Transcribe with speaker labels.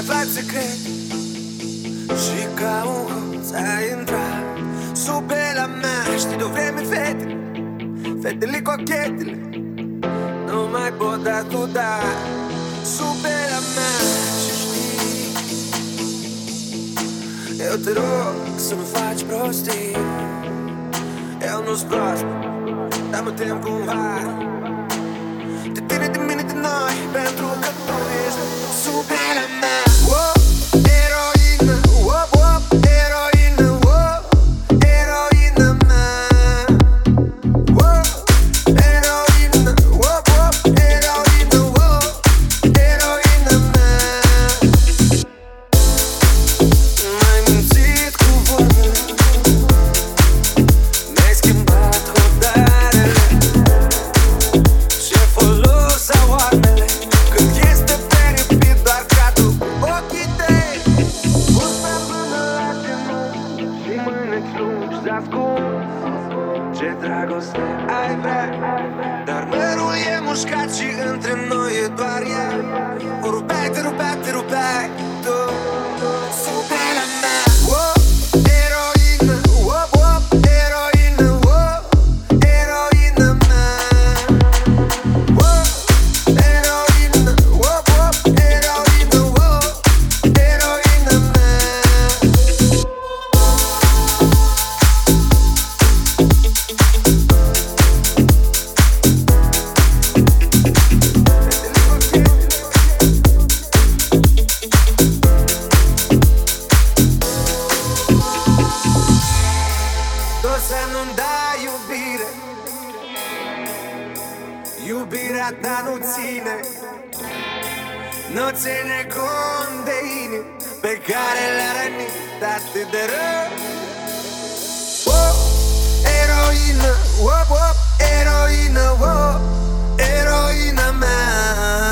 Speaker 1: aflat secret și ca un hoț ai intrat sub pielea mea. Știi de-o vreme fetele, fetele cochetele nu mai pot da tu da sub pielea mea. Și știi, eu te rog să nu faci prostii. Eu nu-s prost, dar mă tem cumva de tine, de mine, de noi, pentru că tu ești sub pielea mea. Oh, eroină, oh, oh, eroină, oh, eroină mea. Oh, eroină, oh, oh, eroină, oh, eroină mea. M-ai mințit cu vorbele, mi-ai schimbat hotarele. Ce folos au armele când este peripit doar cadru ochii tăi. Urme până la genunchi și mâini-ți lungi ascunzi. Ce dragoste ai vrea, dar mărul e mușcat și între noi e doar ea. O rupeai, te rupeai, te rupeai tu sub pielea mea. Oh, eroină, oh, oh, eroină, oh, eroină mea. Oh, eroină, oh, oh, eroină, oh, eroină mea. Tu să nu-mi dai iubire, iubirea ta nu ține, nu ține cont de inimi pe care le-a rănit atât de rău. Oh, eroină, oh, oh, eroină, oh, eroină mea.